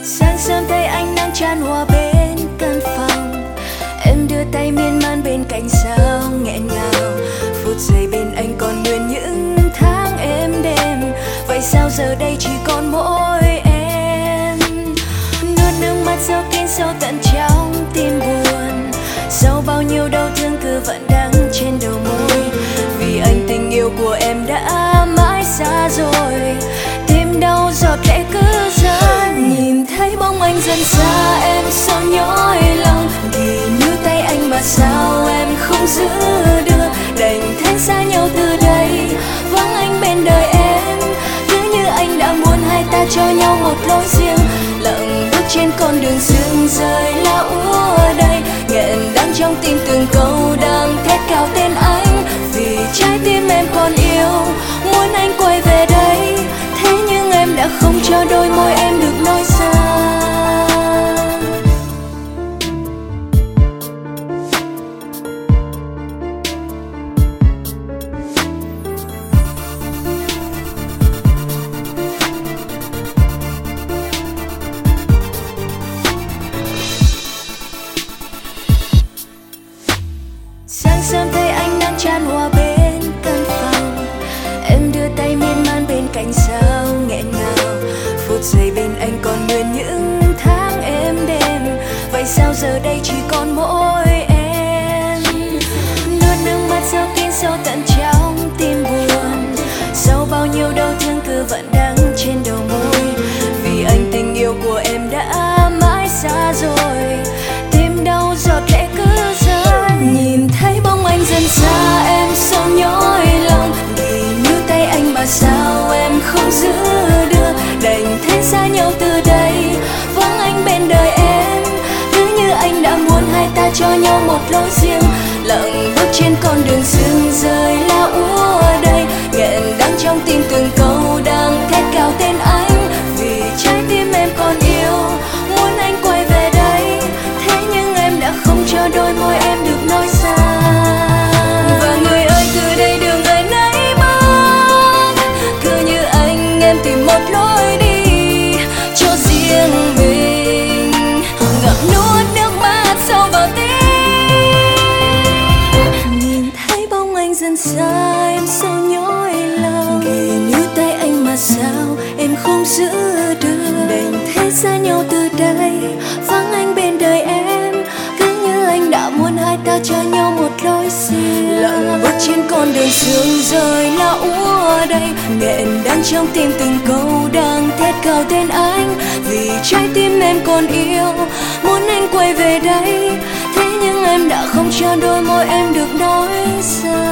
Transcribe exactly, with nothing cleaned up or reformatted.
Sáng sớm thấy ánh nắng chan hòa bên căn phòng, em đưa tay miên man bên cạnh sao nghẹn ngào. Phút giây bên anh còn nguyên những tháng êm đềm, vậy sao giờ đây chỉ còn mỗi em. Nuốt nước mắt giấu kín sâu tận trong tim buồn, sau bao nhiêu đau thương cứ vẫn đắng trên đầu môi. Vì anh tình yêu của em đã mãi xa rồi, tim đau giọt lệ cứ rơi. Nhìn thấy bóng anh dần xa em sao nhói lòng, thì như tay anh mà sao em không giữ được. Đành thấy xa nhau từ đây, vắng anh bên đời em. Cứ như anh đã muốn hai ta cho nhau một lối riêng, lặng bước trên con đường sương rơi lá úa đầy. Nghẹn đắng trong tim từng câu đang thét cao tên anh, vì trái tim em còn yêu muốn anh quay về đây. Thế nhưng em đã không cho đôi môi em được nói ra. Sáng sớm thấy ánh nắng chan hòa bên căn phòng, em đưa tay miên man bên cạnh sao nghẹn ngào. Phút giây bên anh còn nguyên những tháng êm đềm, vậy sao giờ đây chỉ còn mỗi em. Nuốt nước mắt giấu kín sâu tận trong tim buồn, sau bao nhiêu đau thương cứ vẫn đắng trên đầu môi. Vì anh tình yêu của em đã mãi xa rồi, tim đau giọt lệ cứ rơi. Nhìn thấy bóng anh dần xa em sao nhói lòng, vì như tay anh mà sao em không giữ được. Đành thấy xa nhau từ đây, vắng anh bên đời em. Cứ như anh đã muốn hai ta cho nhau một lối riêng, lặng bước trên con đường sương rơi lá úa đầy. Nghẹn đắng trong tim từng câu đang thét cao tên anh, vì trái tim em còn yêu muốn anh quay về đây. Thế nhưng em đã không cho đôi môi em được nói ra. Và người ơi từ đây đường người nấy bước, cứ như anh em tìm một lối đi cho riêng mình. Ngậm nuốt nước mắt sâu vào tim, nhìn thấy bóng anh dần xa em sao nhói lòng, vì như tay anh mà sao em không giữ được. Đành thế xa nhau từ đây, vắng anh bên đời em. Cứ như anh đã muốn hai ta cho nhau một lối riêng, lặng bước trên con đường sương rơi lá úa đầy. Nghẹn đắng trong tim từng câu đang thét cao tên anh, vì trái tim em còn yêu muốn anh quay về đây. Thế nhưng em đã không cho đôi môi em được nói ra.